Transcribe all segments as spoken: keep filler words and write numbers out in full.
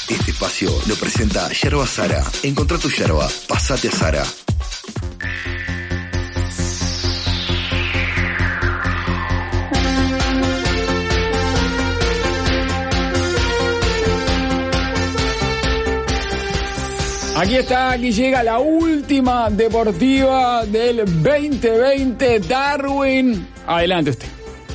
Este espacio lo presenta Yerba Sara. Encontrá tu yerba, pasate a Sara. Aquí está, aquí llega la última deportiva del veinte veinte. Darwin, adelante usted.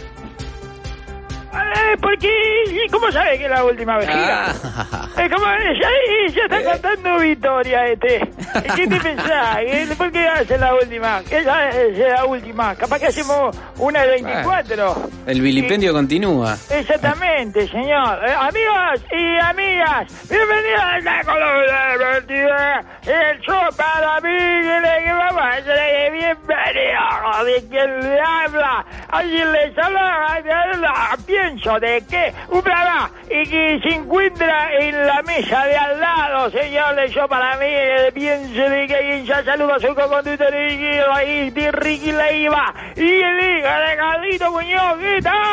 Eh, porque, ¿cómo sabe que es la última vejiga? Ah. Eh, ¿cómo? Ya, ya está contando Victoria este. ¿Qué te pensás? ¿Por qué hace la última? ¿Qué es la última? Capaz que hacemos una de veinticuatro. El vilipendio y... continúa. Exactamente, señor. Eh, amigos y amigas, bienvenidos a la columna deportiva. El show para mí, que vamos a hacer bienvenido. ¿De quién le habla? Alguien le habla. Pienso de que un programa y que se encuentra en la mesa de al lado, señor, de yo para mí, pienso de que alguien ya saluda a su co-conductor ahí, de Ricky Leiva y el hijo de Carlito Muñoz. ¿Qué tal?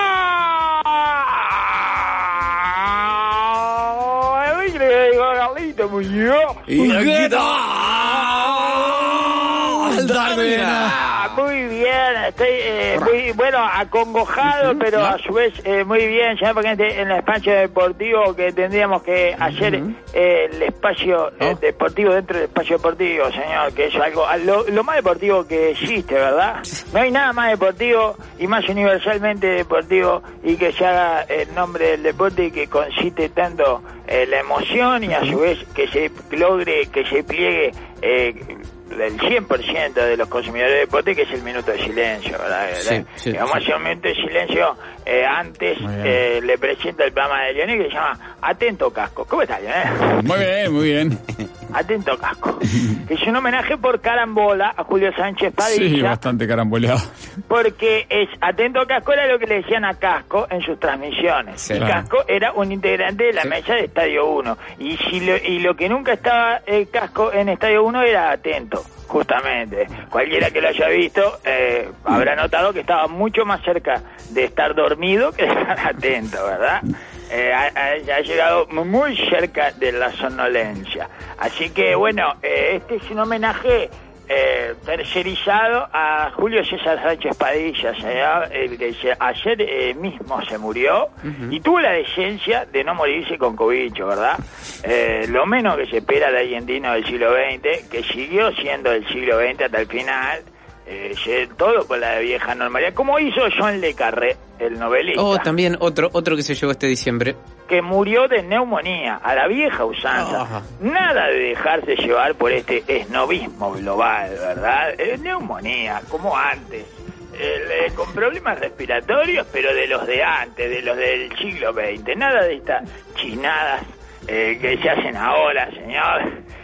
El hijo de Carlito Muñoz. ¿Y qué tal, Darwin? Muy bien, estoy eh, muy, bueno, acongojado, uh-huh, pero ¿no? A su vez eh, muy bien, señor, porque en el espacio deportivo que tendríamos que hacer uh-huh. eh, el espacio eh, oh. deportivo dentro del espacio deportivo, señor, que es algo, lo, lo más deportivo que existe, ¿verdad? No hay nada más deportivo y más universalmente deportivo y que se haga en nombre del deporte y que consiste tanto eh, la emoción y a su vez que se logre, que se pliegue eh, del cien por ciento de los consumidores de deporte, que es el minuto de silencio, ¿verdad? Sí, sí, Vamos sí. a hacer un minuto de silencio. Eh, antes eh, le presento el programa de Lionel, que se llama Atento Casco. ¿Cómo está, Lionel? Muy bien, muy bien. Atento Casco. Es un homenaje por carambola a Julio Sánchez Padilla. Sí, bastante caramboleado. Porque es Atento Casco era lo que le decían a Casco en sus transmisiones. Sí, y claro. Casco era un integrante de la sí. mesa de Estadio uno. Y, si lo, y lo que nunca estaba el Casco en Estadio uno era Atento. Justamente, cualquiera que lo haya visto eh, habrá notado que estaba mucho más cerca de estar dormido que de estar atento, ¿verdad? Eh, ha, ha llegado muy cerca de la somnolencia. Así que bueno, eh, este es un homenaje eh, tercerizado a Julio César Sánchez Padilla, señor, el que se, ayer eh, mismo se murió uh-huh. y tuvo la decencia de no morirse con cobicho, ¿verdad? Eh, lo menos que se espera del argentino del siglo veinte, que siguió siendo del siglo veinte hasta el final, eh, todo con la vieja normalidad, como hizo John Le Carré, el novelista. Oh, también otro otro que se llevó este diciembre. Que murió de neumonía, a la vieja usanza. Oh. Nada de dejarse llevar por este esnovismo global, ¿verdad? Eh, neumonía, como antes. El, eh, con problemas respiratorios, pero de los de antes, de los del siglo veinte. Nada de estas chinadas eh, que se hacen ahora, señor.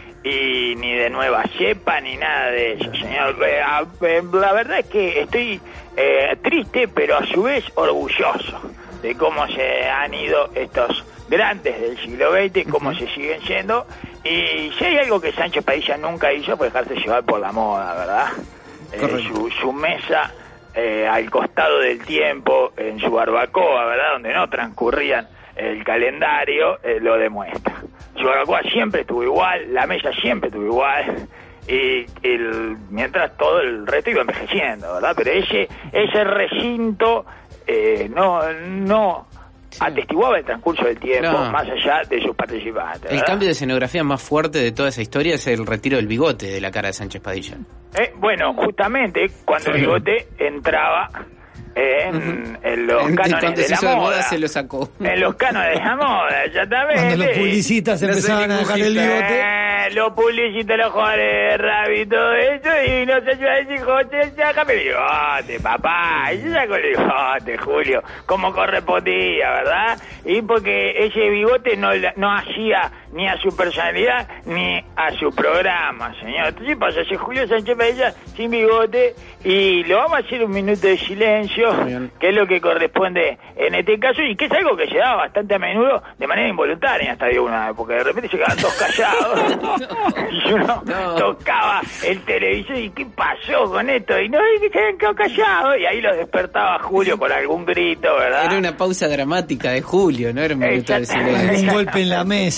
Y ni de nueva cepa, ni nada de eso, señor. Eh, la verdad es que estoy eh, triste, pero a su vez orgulloso de cómo se han ido estos grandes del siglo veinte, cómo uh-huh. se siguen yendo. Y si hay algo que Sánchez Padilla nunca hizo fue dejarse llevar por la moda, ¿verdad? Eh, su, su mesa eh, al costado del tiempo, en su barbacoa, ¿verdad? Donde no transcurrían el calendario, eh, lo demuestra. Su barbacoa siempre estuvo igual, la mesa siempre estuvo igual, y el, mientras todo el resto iba envejeciendo, ¿verdad? Pero ese ese recinto eh, no no sí. atestiguaba el transcurso del tiempo, no. más allá de sus participantes, ¿verdad? El cambio de escenografía más fuerte de toda esa historia es el retiro del bigote de la cara de Sánchez Padilla. Eh, bueno, justamente cuando el bigote entraba en, uh-huh. en los en, cánones de la moda, moda se lo sacó. En los cánones de la moda, exactamente. Cuando los publicistas empezaban a dejar el bigote. Eh, los publicistas, los jugadores de rugby y todo eso, y no se iba a decir, José, sácame el bigote, papá. Y yo saco el bigote, Julio, como correspondía, ¿verdad? Y porque ese bigote no, no hacía ni a su personalidad ni a su programa, señor. Entonces pasa, ese Julio Sánchez Padilla sin bigote, y lo vamos a hacer un minuto de silencio, que es lo que corresponde en este caso, y que es algo que se daba bastante a menudo de manera involuntaria en Estadio uno, porque de repente se quedaban todos callados y uno no. tocaba el televisor y ¿qué pasó con esto? Y no, y que se habían quedado callados, y ahí los despertaba Julio con algún grito, ¿verdad? Era una pausa dramática de Julio, no era un minuto de silencio. Un golpe en la mesa.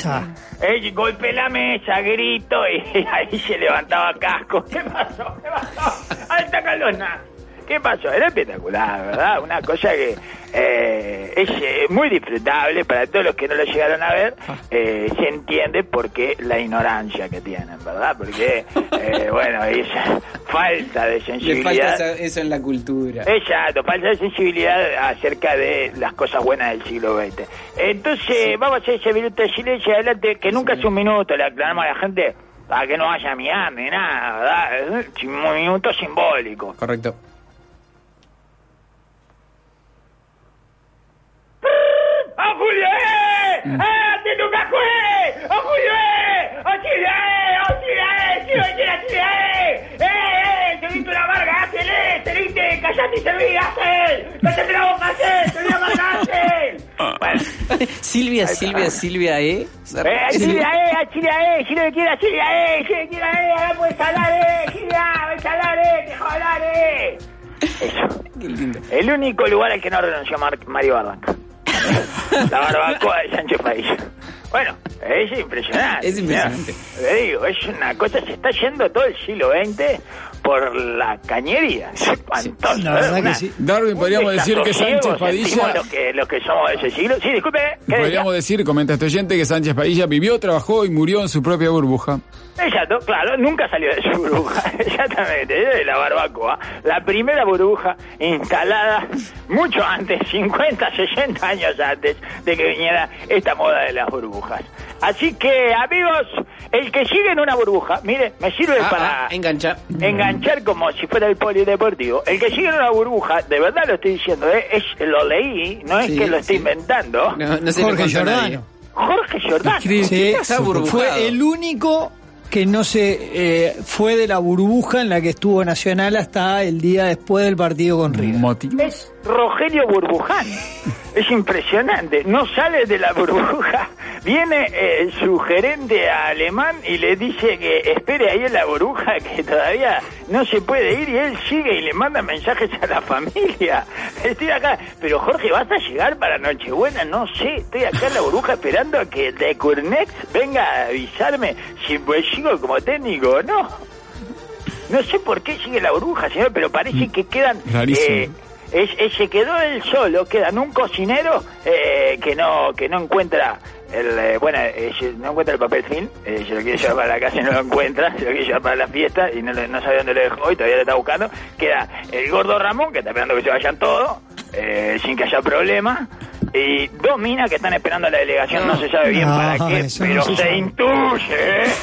Eh, golpeé la mesa, grito y ahí se levantaba casco. ¿Qué pasó? ¿Qué pasó? Ahí está Carlos Naz. ¿Qué pasó? Era espectacular, ¿verdad? Una cosa que eh, es eh, muy disfrutable para todos los que no lo llegaron a ver. Eh, se entiende por qué la ignorancia que tienen, ¿verdad? Porque, eh, bueno, esa falta de sensibilidad. Le falta eso en la cultura. Exacto, falta de sensibilidad acerca de las cosas buenas del siglo veinte. Entonces, sí. Vamos a hacer ese minuto de silencio adelante, que nunca sí. es un minuto, le aclaramos a la gente para que no vaya a mirar ni nada, ¿verdad? Es un minuto simbólico. Correcto. ¡A Julio, eh! ¡Ah, te toca, eh! ¡A Julio, eh! ¡A Chile, eh! ¡A Chile, eh! ¡Chile, Chile, Chile, eh! ¡Eh, eh! ¡Te viste una amarga! ¡Hacele! ¡Te viste! ¡Callate y serví! ¡Hacel! ¡Cállate la boca, Hacel! ¡Te voy a amargar, Hacel! Bueno. Silvia, Silvia, Silvia, ¿eh? ¡Eh, a Chile, eh! ¡A Chile, eh! ¡Si no me quiere, a Chile, eh! ¡Si me quiere, eh! ¡Ahora puedes hablar, eh! ¡Chile, puedes hablar, eh! ¡Deja hablar, eh! Eso. Qué lindo. El único lugar al que no renunció Mar- Mario Barranca. La barbacoa de Sánchez Padilla. Bueno, es impresionante. Es impresionante. Le digo, es una cosa, se está yendo todo el siglo veinte por la cañería. Es espantoso. Sí, la verdad una, que sí. Darwin, podríamos decir que Sánchez Padilla... Los que, los que somos de ese siglo. Sí, disculpe. Podríamos decir, comenta este oyente, que Sánchez Padilla vivió, trabajó y murió en su propia burbuja. Exacto, claro, nunca salió de su burbuja, exactamente, de la barbacoa. La primera burbuja instalada mucho antes, cincuenta, sesenta años antes de que viniera esta moda de las burbujas. Así que, amigos, el que sigue en una burbuja, mire, me sirve ah, para ah, enganchar. enganchar como si fuera el polideportivo. El que sigue en una burbuja, de verdad lo estoy diciendo, ¿eh? es lo leí, no es sí, que lo estoy sí. inventando. No, no se Jorge Giordano. Jorge Giordano. Sí, Está burbujado. fue el único que no se eh, fue de la burbuja en la que estuvo Nacional hasta el día después del partido con River. ¿Motivos? Es Rogelio Burbuján. Es impresionante. No sale de la burbuja. Viene eh, su gerente alemán y le dice que espere ahí en la burbuja, que todavía no se puede ir, y él sigue y le manda mensajes a la familia. Estoy acá. Pero Jorge, ¿vas a llegar para Nochebuena? No sé. Estoy acá en la burbuja esperando a que el de Curnex venga a avisarme si pues sigo como técnico o no. No sé por qué sigue la burbuja, señor, pero parece que quedan... Rarísimo. Eh, es, es, se quedó él solo, quedan un cocinero eh, que no que no encuentra el eh, bueno eh, no encuentra el papel film, eh, se lo quiere llevar para la casa y no lo encuentra, se lo quiere llevar para la fiesta y no, no sabe dónde lo dejó y todavía lo está buscando. Queda el gordo Ramón, que está esperando que se vayan todos eh, sin que haya problema, y dos minas que están esperando a la delegación, no, no se sabe bien no, para qué, pero no se, se intuye, ¿eh?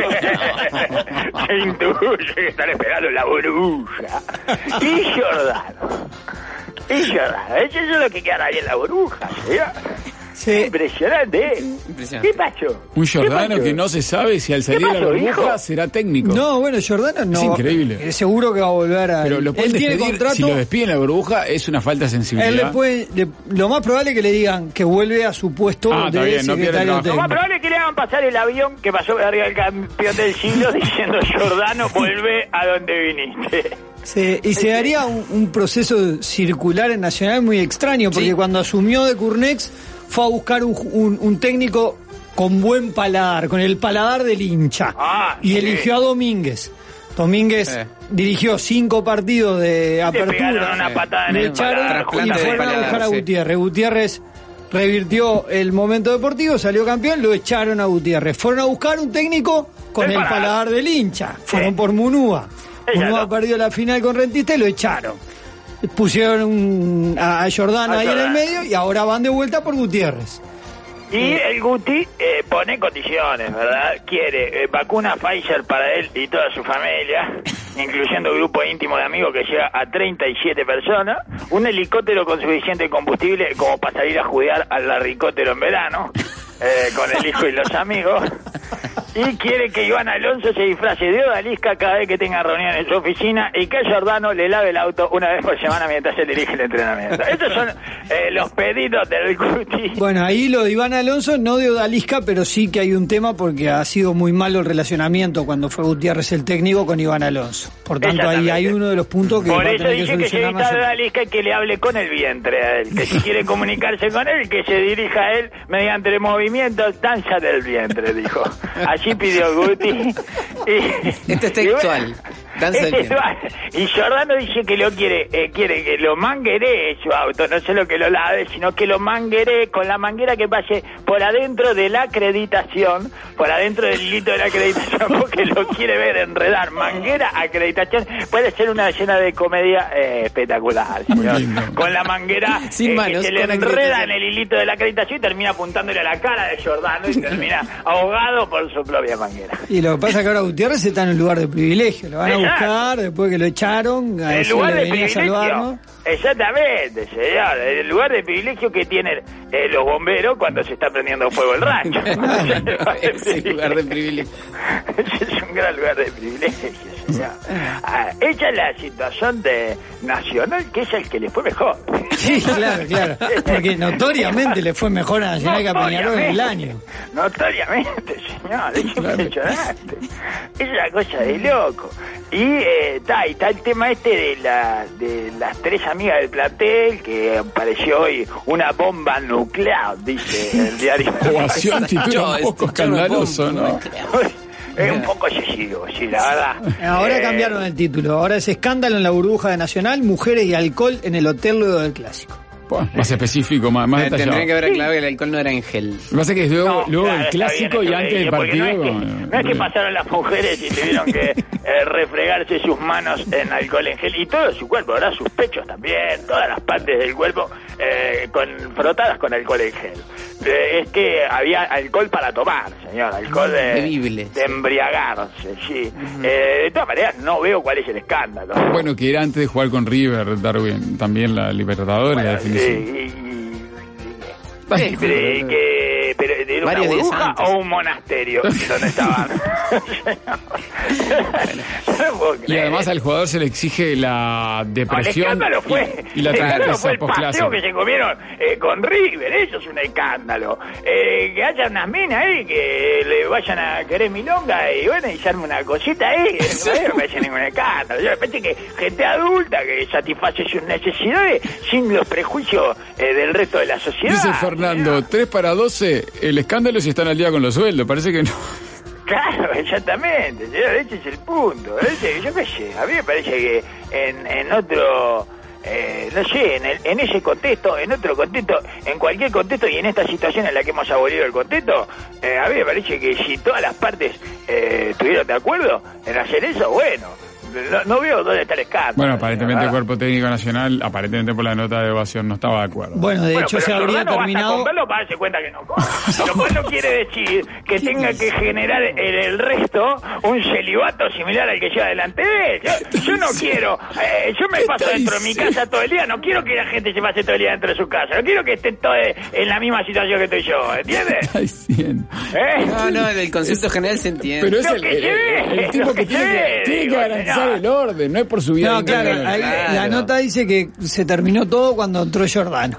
Se intuye que están esperando la burbuja. Y Giordano. Y Giordano. Eso es lo que queda ahí en la burbuja, ¿sí? Sí. Impresionante, ¿eh? Impresionante. ¿Qué pasó? Un Giordano pasó? que no se sabe si al salir ¿Qué de la pasó, burbuja hijo? será técnico. No, bueno, Giordano no. Es increíble. Eh, seguro que va a volver a... Pero lo pueden él tiene despedir. contrato. Si lo despiden en la burbuja, es una falta de sensibilidad. Él le puede, le- lo más probable es que le digan que vuelve a su puesto Ah, está de bien, no pierde el secretario trabajo. Lo más técnico. probable es que le hagan pasar el avión que pasó arriba del campeón del siglo diciendo Giordano, vuelve a donde viniste. Sí, y se daría un, un proceso circular en Nacional muy extraño, porque Sí. cuando asumió de Curnex fue a buscar un, un- un técnico con buen paladar, con el paladar del hincha, Ah, y sí. eligió a Domínguez. Domínguez Eh. dirigió cinco partidos de Le pegaron apertura, una patada en le el echaron paladar, y trasplante de fueron a paladar, buscar a sí. Gutiérrez. Gutiérrez revirtió el momento deportivo, salió campeón, lo echaron a Gutiérrez. Fueron a buscar un técnico con El el paladar. paladar del hincha. Fueron por Munúa. Exacto. Munúa perdió la final con Rentista y lo echaron. Pusieron un- a, a Giordano A ahí en el Giordano. medio y ahora van de vuelta por Gutiérrez. Y el Guti eh, pone condiciones, ¿verdad? Quiere eh, vacuna Pfizer para él y toda su familia, incluyendo grupo íntimo de amigos que llega a treinta y siete personas, un helicóptero con suficiente combustible como para salir a jugar al larricóptero en verano, eh, con el hijo y los amigos, y quiere que Iván Alonso se disfrace de odalisca cada vez que tenga reunión en su oficina y que Giordano le lave el auto una vez por semana mientras él dirige el entrenamiento. Estos son eh, los pedidos del Guti. Bueno, ahí lo de Iván Alonso, no de odalisca, pero sí que hay un tema porque ha sido muy malo el relacionamiento cuando fue Gutiérrez el técnico con Iván Alonso. Por tanto, ahí hay uno de los puntos que por va a eso tener que dice que se solucionar evita más. de odalisca y que le hable con el vientre a él, que si quiere comunicarse con él, que se dirija a él mediante el movimiento danza del vientre, dijo. Así pidió Guti. Y, este es textual. Danza es textual. Y Giordano dice que lo quiere, eh, quiere que lo mangueree su auto, no solo que lo lave, sino que lo mangueree con la manguera que pase por adentro de la acreditación, por adentro del hilito de la acreditación, porque lo quiere ver enredar. Manguera, acreditación, puede ser una escena de comedia eh, espectacular, señor. Con la manguera sin eh, manos, que se le enreda en el hilito de la acreditación y termina apuntándole a la cara de Giordano y termina ahogado por su propia manguera. Y lo que pasa es que ahora Gutiérrez está en un lugar de privilegio, lo van a buscar después que lo echaron, a el lugar le de venía a privilegio, salvarnos. Exactamente, señor, el lugar de privilegio que tienen eh, los bomberos cuando se está prendiendo fuego el rancho. Es el lugar de privilegio. Ese es un gran lugar de privilegio, señor. Ah, esa es la situación de Nacional, que es el que le fue mejor. Sí, claro, claro. Porque notoriamente le fue mejor a Nacional que a Peñarol en el año. Notoriamente, señor, es impresionante. Es una cosa de loco. Y eh, está, y está el tema este de, la, de las tres amigas del plantel, que apareció hoy una bomba nuclear, dice el diario. Ovación titula un poco escandaloso, ¿no? Es un poco excesivo, sí, la verdad. Ahora eh, cambiaron el título. Ahora es escándalo en la burbuja de Nacional, mujeres y alcohol en el hotel luego del clásico. Bueno, más específico, más, más Eh, detallado. Tendrían que haber aclarado que el alcohol no era en gel. Lo que pasa es que es luego, No, luego claro, el está clásico bien, y está antes del bien, porque partido. No es, que, no es que pasaron las mujeres y tuvieron que eh, refregarse sus manos en alcohol en gel y todo su cuerpo, ¿verdad? Sus pechos también, todas las partes del cuerpo eh, con frotadas con alcohol en gel. Eh, es que había alcohol para tomar, señor, alcohol de, Bebible. de embriagarse, sí. Uh-huh. eh, de todas maneras, no veo cuál es el escándalo. Bueno, que era antes de jugar con River, Darwin, también la Libertadores, Bueno, la definición. eh, y, Sí, pero, que, pero ¿era una Varios días burbuja antes. o un monasterio donde estaban? Y además al jugador se le exige la No, el depresión escándalo fue, y, y la el escándalo tristeza fue el paseo postclásica. que se comieron eh, con River, eso es un escándalo. Eh, que haya unas minas ahí que le vayan a querer milonga y bueno, y se arme una cosita ahí, no me parece ningún escándalo. Yo me parece que gente adulta que satisface sus necesidades sin los prejuicios eh, del resto de la sociedad. Dice Fernando, tres para doce, el escándalo si están al día con los sueldos, parece que no. Claro, exactamente, señor, ese es el punto. Ese, yo qué sé, a mí me parece que en, en otro, eh, no sé, en, el, en ese contexto, en otro contexto, en cualquier contexto y en esta situación en la que hemos abolido el contexto, eh, a mí me parece que si todas las partes eh, estuvieron de acuerdo en hacer eso, bueno, no, no veo dónde está el escándalo. Bueno, aparentemente el ¿verdad? Cuerpo Técnico Nacional, aparentemente por la nota de ovación, no estaba de acuerdo. Bueno, de Bueno, hecho pero se habría Giordano terminado. basta con verlo para darse cuenta que no come. Lo cual no quiere decir que tenga que generar en el resto un celibato similar al que lleva delante de él. Yo, yo no quiero, eh, yo me paso dentro de mi casa todo el día, no quiero que la gente se pase todo el día dentro de su casa, no quiero que estén todos en la misma situación que estoy yo, ¿entiendes? Está diciendo. ¿Eh? No, no, el concepto general se entiende. Pero es Lo el, que el- se ve, el- el tipo lo que que tiene se que, ve, tiene que digo, garantizar señor. el orden, no es por su vida. No, claro, interna. ahí Claro. la nota dice que se terminó todo cuando entró Giordano.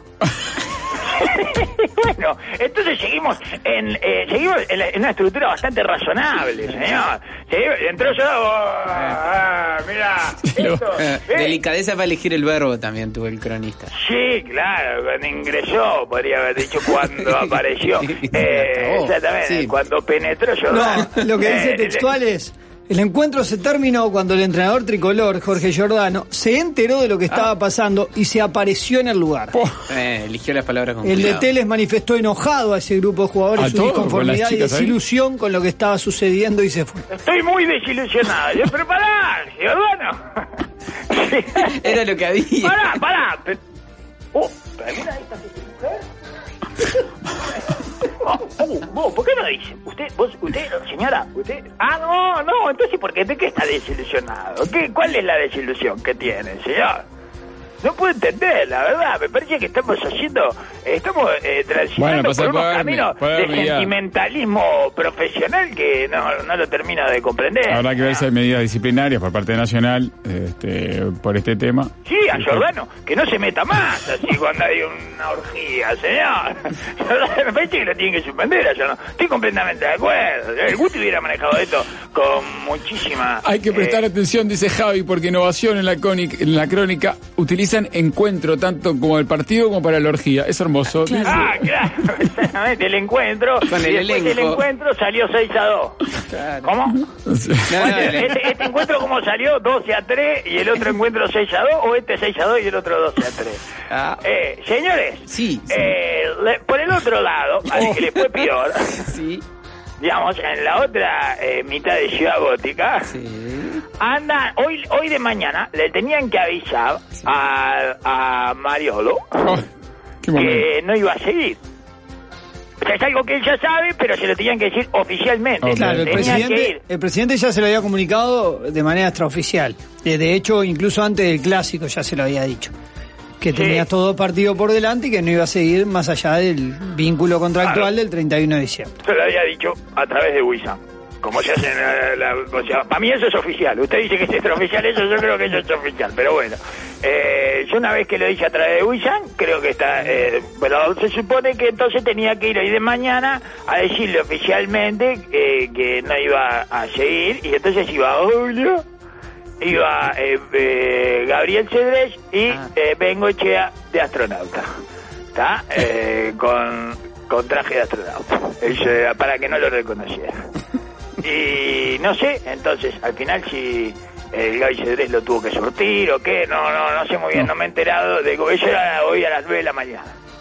Bueno, entonces seguimos en eh, seguimos en, la- en una estructura bastante razonable, señor. Seguimos- entró yo, ah, mira, esto, Eh, ¿eh? delicadeza para elegir el verbo también tuvo el cronista. Sí, claro, cuando ingresó, podría haber dicho cuando apareció. Eh, Acabó. exactamente, Sí. cuando penetró yo. No, lo que dice textual es: el encuentro se terminó cuando el entrenador tricolor, Jorge Giordano, se enteró de lo que estaba pasando y se apareció en el lugar. Eh, eligió las palabras con El D cuidado. T les manifestó enojado a ese grupo de A jugadores su todos, con disconformidad las y chicas ahí. desilusión con lo que estaba sucediendo y se fue. Estoy muy desilusionado. Yo, pero pará, Giordano. Era lo que había. Pará, pará. Pero- Oh, pero mira esta que es mujer. Oh, oh, vos, ¿por qué no dice? Usted, vos, usted, señora, usted. Ah, no, no, entonces, ¿por qué? ¿De qué está desilusionado? ¿Qué, ¿Cuál es la desilusión que tiene, señor? No puedo entender, la verdad. Me parece que estamos haciendo, estamos eh, transicionando Bueno, por unos poder, caminos poder, de ya. sentimentalismo profesional que no, no lo termino de comprender. Habrá que ver si hay medidas disciplinarias por parte de Nacional este, por este tema. Sí, a Giordano, que no se meta más así cuando hay una orgía, señor. Me parece que lo tienen que suspender, yo no. Estoy completamente de acuerdo. El Guti hubiera manejado esto con muchísima... Hay que prestar eh, atención, dice Javi, porque Innovación en la, cónica, en la crónica utilizan encuentro tanto como el partido como para la orgía. Es hermoso. Ah, claro, exactamente, el encuentro. Con el y después elenco. del encuentro salió seis a dos. Claro. ¿Cómo? No, no, Este, este, este encuentro como salió doce a tres y el otro encuentro seis a dos, o este seis a dos y el otro doce a tres. Ah. Eh, señores, Sí, sí. eh, le- por el otro lado, al que le fue peor, Sí, digamos, en la otra eh, mitad de Ciudad Gótica, sí. anda, hoy hoy de mañana le tenían que avisar a, a Mariolo Oh, qué momento. que no iba a seguir. O sea, es algo que él ya sabe, pero se lo tenían que decir oficialmente. Ok. Claro, el Tenía que presidente, ir. el presidente ya se lo había comunicado de manera extraoficial. Eh, De hecho, incluso antes del clásico ya se lo había dicho. Que Sí. tenía todo partido por delante y que no iba a seguir más allá del vínculo contractual Claro. del treinta y uno de diciembre. Se lo había dicho a través de Wissam. Como se hace en la, la- o sea, para mí eso es oficial. Usted dice que es extraoficial, eso yo creo que eso es oficial. Pero bueno, eh, yo una vez que lo dije a través de Wissam, creo que está... Eh, pero se supone que entonces tenía que ir hoy de mañana a decirle oficialmente eh, que no iba a seguir. Y entonces iba Julio, iba eh, eh, Gabriel Cedrés y Ah. eh, Bengoechea de astronauta. ¿Está? Eh, con, con traje de astronauta. Eso era para que no lo reconociera. Y no sé, entonces, al final si el Gaby Cedrés lo tuvo que surtir o qué, no no no sé muy bien, no, me he enterado. De, eso era hoy a las nueve de la mañana.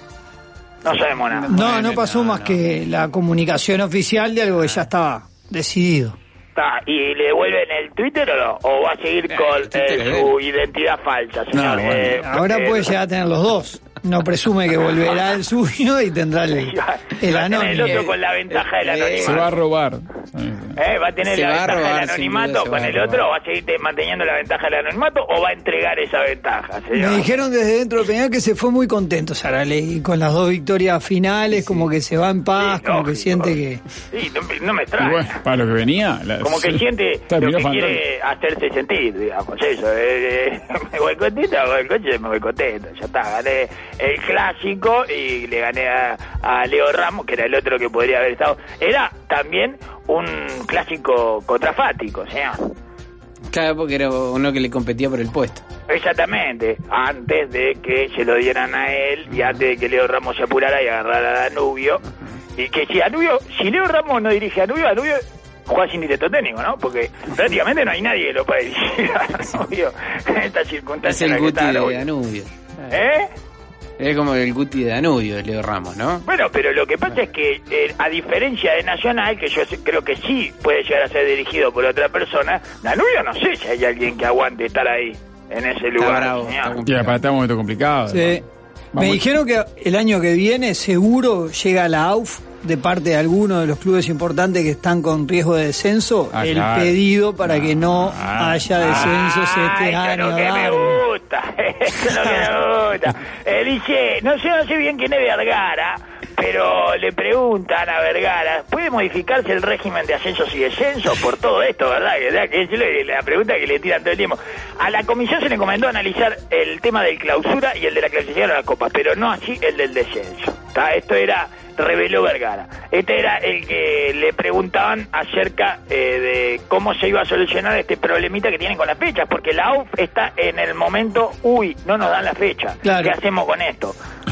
No sabemos nada. No, no pasó no, más no. que la comunicación oficial de algo que ya estaba decidido. Está, ¿y le devuelven el Twitter o no? ¿O va a seguir Eh, con el Twitter eh, es su identidad falsa, señor? No, bueno. Eh, Ahora eh, puede llegar a tener los dos. No presume que volverá el suyo y tendrá el, el va a tener el anónimo. otro con la ventaja del Eh, anonimato. Se va a robar. ¿Eh? ¿Va a tener Se la va a ventaja robar, del sin anonimato duda se con va a el robar. otro? ¿O va a seguir te- manteniendo la ventaja del anonimato o va a entregar esa ventaja, señor? Me dijeron desde dentro de Peñarol que se fue muy contento Saraley con las dos victorias finales, como que se va en paz, Sí, como que lógico. siente que... Sí, no, me- no me Y extraña. bueno, para lo que venía. la- Como que siente lo terminó que fantástico. quiere hacerse sentir, digamos, eso. eh, eh, me voy contento, hago el coche, me voy contento. Ya está, gané el clásico y le gané a, a Leo Ramos, que era el otro que podría haber estado. Era también un clásico contrafático, señor. Claro, porque era uno que le competía por el puesto. Exactamente, antes de que se lo dieran a él y antes de que Leo Ramos se apurara y agarrara a Danubio. Y que si Danubio, si Leo Ramos no dirige a Danubio, Danubio juega sin directo técnico, ¿no? Porque prácticamente no hay nadie que lo pueda dirigir a Danubio en esta Es circunstancia. el en la que Guti está de Danubio. Danubio. ¿Eh? Es como el Guti de Danubio, Leo Ramos, ¿no? Bueno, pero lo que pasa es que, eh, a diferencia de Nacional, que yo sé- creo que sí puede llegar a ser dirigido por otra persona, Danubio no sé si hay alguien que aguante estar ahí, en ese lugar, bravo, señor. está Y complicado. para estar un momento complicado. Sí. además. Me Vamos- dijeron que el año que viene seguro llega la A U F de parte de alguno de los clubes importantes que están con riesgo de descenso, Ah, el claro. pedido para que no Ah. haya descensos Ah, este eso es año. lo que me Darwin. gusta, eso es lo que me gusta. Eh, dice, no sé, no sé bien quién es Vergara, pero le preguntan a Vergara, ¿puede modificarse el régimen de ascensos y descensos por todo esto, verdad? Que, que es la pregunta que le tiran todo el tiempo. A la comisión se le encomendó analizar el tema del clausura y el de la clasificación a la Copa, pero no así el del descenso. ¿Tá? Esto era, reveló Vergara. Este era el que le preguntaban acerca eh, de cómo se iba a solucionar este problemita que tienen con las fechas, porque la U F está en el momento, uy, no nos dan la fecha. Claro. ¿Qué hacemos con esto?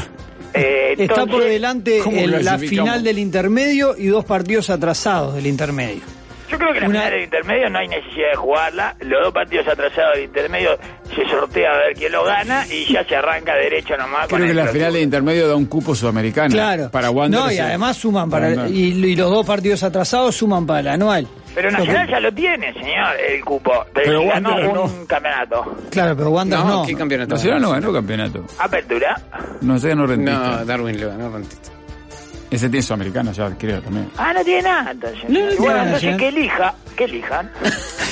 Eh, Está por entonces, delante ¿cómo el- la clasificamos? final del intermedio y dos partidos atrasados del intermedio. Yo creo que la Una- final del intermedio no hay necesidad de jugarla. Los dos partidos atrasados del intermedio se sortea a ver quién lo gana y ya se arranca derecho nomás. con Creo que el la clausura. final de intermedio da un cupo sudamericano. Claro. Para Wanderers. No, y además suman para, para- y, y los dos partidos atrasados suman para el anual. Pero Nacional ya lo tiene, señor, el cupo. Pero Y ganó Wanderers un no. campeonato. Claro, pero Wander No, no. ¿qué campeonato? Nacional no ganó campeonato. Apertura. No sé, no rentista. No, Darwin lo ganó rentista. Ese tiene sudamericano ya, creo también. Ah, no tiene nada, entonces. No, no bueno, tiene nada, entonces señor. que elija, que elijan.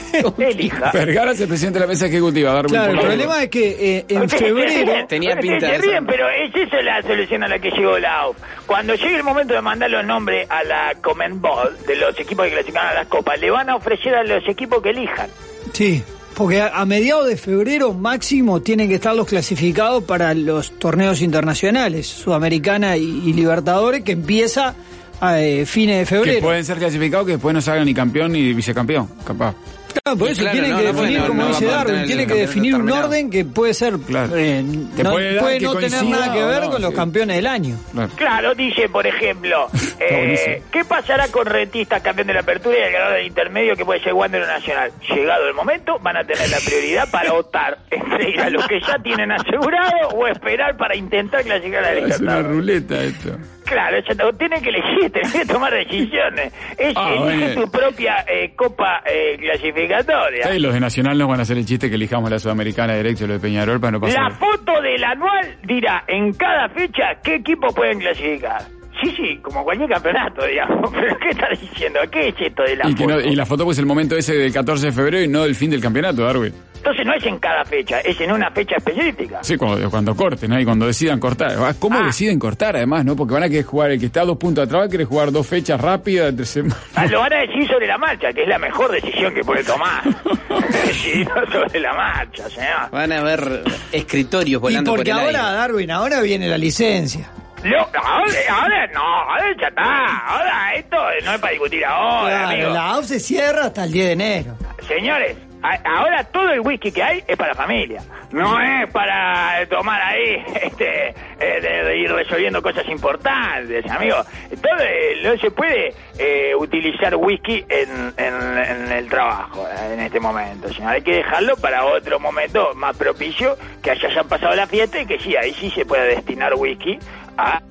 Elija. Vergara es el presidente de la mesa ejecutiva. Darwin, Claro, el por favor. problema es que eh, en Ustedes se febrero... ríen, Tenía ustedes pinta se de eso. ríen, pero es esa la solución a la que llegó la A U F. Cuando llegue el momento de mandar los nombres a la Conmebol de los equipos que clasifican a las copas, le van a ofrecer a los equipos que elijan. Sí, porque a, a mediados de febrero máximo tienen que estar los clasificados para los torneos internacionales, Sudamericana y, y Libertadores, que empieza a eh, fines de Que febrero. pueden ser clasificados que después no salgan ni campeón ni vicecampeón, capaz. Claro, por Y eso claro, tienen no, que no definir, puede, no, como no dice va a Darwin, tener tienen el que definir un campeonato orden que puede ser, Claro. eh, Que no, puede dar puede que no tener coincida nada que o ver no, con los sí. campeones del año. Claro. Claro, dice, por ejemplo, eh, buenísimo. ¿qué pasará con Rentistas, campeón de la apertura y el ganador del intermedio que puede ser Wander Nacional? Llegado el momento, van a tener la prioridad para optar entre ir a los que ya tienen asegurado o esperar para intentar clasificar a la Es una Libertadores. ruleta esto. Claro, ya no, tienen que elegir, tienen que tomar decisiones. Es, Ah, elige bueno. tu propia eh, copa eh, clasificatoria. Sí, los de Nacional nos van a hacer el chiste que elijamos la Sudamericana directo, lo de Peñarol, para no pasar. La foto del anual dirá en cada fecha qué equipos pueden clasificar. Sí, sí, como cualquier campeonato, digamos. ¿Pero qué estás diciendo? ¿Qué es esto de la y, que foto? no- y la foto pues el momento ese del catorce de febrero y no del fin del campeonato, Darwin. Entonces no es en cada fecha, es en una fecha específica. Sí, cuando, cuando corten, ¿no? Y cuando decidan cortar. Ah, ¿Cómo Ah. deciden cortar, además, no? Porque van a querer jugar, el que está a dos puntos atrás va a querer jugar dos fechas rápidas entre semanas. Ah, lo van a decir sobre la marcha, que es la mejor decisión que puede tomar. Decidirlo sobre la marcha, señor. Van a haber escritorios Y volando por porque el ahora, aire. Darwin, ahora viene la licencia. Lo- ahora, ahora no, ahora ya está. Ahora esto no es para discutir ahora, Claro, amigo. la A U F se cierra hasta el diez de enero. Señores, a- ahora todo el whisky que hay es para familia. No es para tomar ahí, este, eh, de, de ir resolviendo cosas importantes, amigo. Todo, eh, no se puede eh, utilizar whisky en, en, en el trabajo eh, en este momento, señor. Hay que dejarlo para otro momento más propicio, que allá hayan pasado la fiesta y que sí, ahí sí se puede destinar whisky a...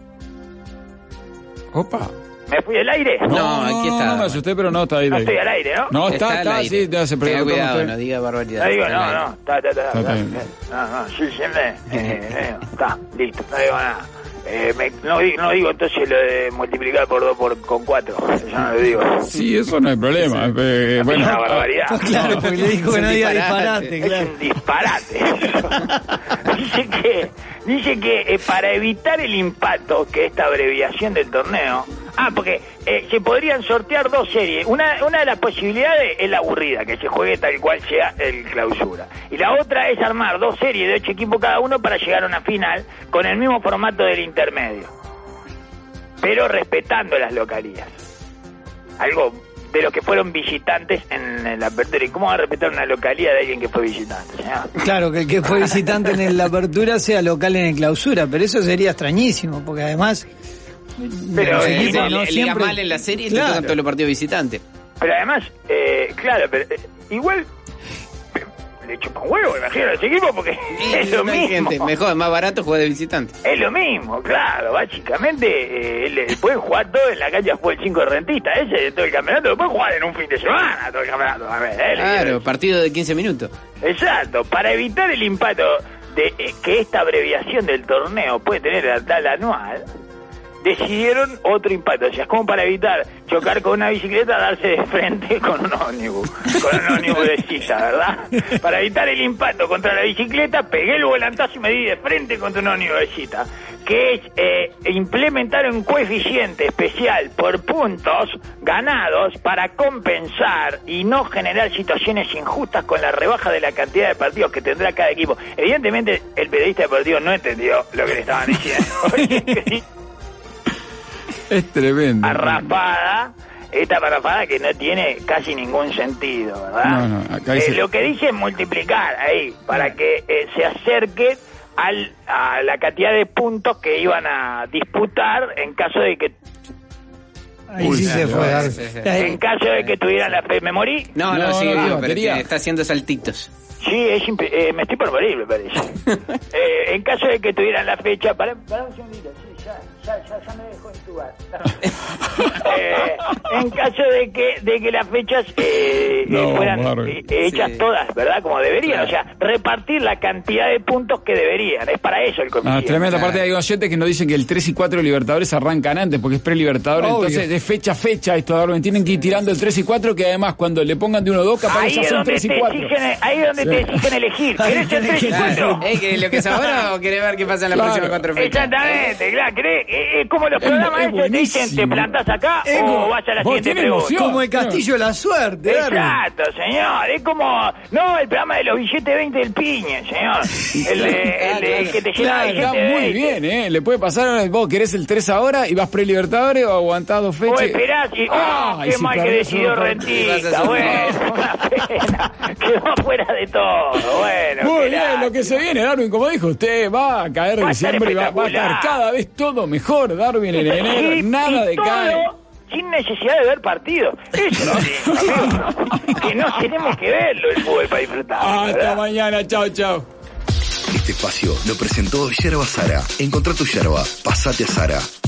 Opa. ¿Me fui del aire? No, aquí está. No, me asusté, pero no, está ahí. No ahí. estoy al aire, ¿no? No, está, al está, aire. sí, ya se Tenga preguntó. cuidado, usted. no diga barbaridad. No digo, Está al no, aire. no, está, está, está, Está está, bien. no, no, sí, siempre, eh, eh, está, listo, no digo nada. Eh, me, no, digo, no digo entonces lo de multiplicar por dos por, con cuatro, eso no lo digo. Sí, eso no hay problema. Eh, Es bueno, una barbaridad. Pues claro, porque le dijo Es que un no diga disparate. disparate, Es claro. un disparate. dice que, dice que eh, para evitar el impacto que esta abreviación del torneo... Ah, porque eh, se podrían sortear dos series. Una, una de las posibilidades es la aburrida, que se juegue tal cual sea el clausura. Y la otra es armar dos series de ocho equipos cada uno para llegar a una final con el mismo formato del intermedio. Pero respetando las localías. Algo de los que fueron visitantes en, en la apertura. ¿Y cómo va a respetar una localidad de alguien que fue visitante, señor? Claro, que el que fue visitante en la apertura sea local en el clausura, pero eso sería extrañísimo, porque además... Pero, los eh, equipos le- no le, le siempre- diga mal en la serie y Claro. te tocan todos los partidos visitantes. Pero además, eh, claro, pero eh, igual eh, le chupa un huevo, imagino, a ese equipo porque es lo No hay mismo. gente, mejor, más barato jugar de visitante. Es lo mismo, claro, básicamente eh, le pueden jugar todo en la cancha fue el cinco de Rentista, ese de todo el campeonato, lo pueden jugar en un fin de semana todo el campeonato. A ver, eh, le quiero Claro, decir. partido de quince minutos. Exacto, para evitar el impacto de eh, que esta abreviación del torneo puede tener a tal anual, decidieron otro impacto, o sea, es como para evitar chocar con una bicicleta, darse de frente con un ómnibus, con un ómnibus de silla, ¿verdad? Para evitar el impacto contra la bicicleta, pegué el volantazo y me di de frente contra un ómnibus de silla, que es eh, implementar un coeficiente especial por puntos ganados para compensar y no generar situaciones injustas con la rebaja de la cantidad de partidos que tendrá cada equipo. Evidentemente, el periodista deportivo no entendió lo que le estaban diciendo. es tremendo. Parrafada, esta parrafada que no tiene casi ningún sentido, ¿verdad? No, no, acá dice- Eh, lo que dice es multiplicar ahí, para que eh, se acerque al, a la cantidad de puntos que iban a disputar en caso de que Ahí Uy, sí se sí, fue. sí, Darwin. sí, sí. Ahí- en caso de que tuvieran la fe. ¿Me morí? No, no, No, sigue no, vivo, no, pero batería. tiene- está haciendo saltitos. Sí, es imp- eh, me estoy por morir, me parece. eh, en caso de que tuvieran la fecha... Para, para un segundito, sí, ya, ya, ya, ya me dejó intubar. eh, en caso de que de que las fechas eh, No, fueran Barbie. eh, hechas Sí. todas, ¿verdad? Como deberían, Claro. o sea, repartir la cantidad de puntos que deberían. Es para eso el Ah, coeficiente. tremenda. Claro. Aparte hay oyentes que nos dicen que el tres y cuatro de Libertadores arrancan antes porque es pre-Libertadores. Obvio. Entonces, de fecha a fecha, esto Darwin, tienen que ir tirando el tres y cuatro, que además cuando le pongan de uno a dos, capaz que Ahí ya es son donde tres y te cuatro. exigen, ahí es donde Sí. te exigen elegir. Ahí ¿Querés el tenés tres y que- cuatro? Ey, ¿que lo que es ahora o querés ver qué pasa en las Claro. próximas cuatro fechas? Exactamente, claro. ¿Querés? Eh, eh, como los Es- programas es esos te dicen, buenísimo. ¿te plantás acá Es o como- vas a la vos siguiente tenés pregunta? emoción. Como el castillo de la suerte, Darwin. Exacto, señor. Es como, no, el programa de los billetes veinte del Piña, señor. El, de, el, de- el que te llena Claro, de está billetes muy veinte. bien, ¿eh? Le puede pasar, vos querés el tres ahora y vas pre-Libertadores o aguantás dos fechas. O esperás y, Ah, oh, y qué si mal que perdés decidió uno, vas a Rentista. hacer- Bueno, una pena. Quedó fuera de todo. Bueno, Muy qué bien, lo que se lástima. viene, Darwin, como dijo usted, va a caer Va a estar diciembre y va, va a estar espectacular. cada vez todo mejor, Darwin, en enero, Y- nada y de todo cae. sin necesidad de ver partidos. Eso no tiene, amigo. Que no tenemos que verlo el fútbol para disfrutar. Hasta ¿verdad? mañana, chao, chao. Este espacio lo presentó Yerba Sara. Encontrá tu yerba, pasate a Sara.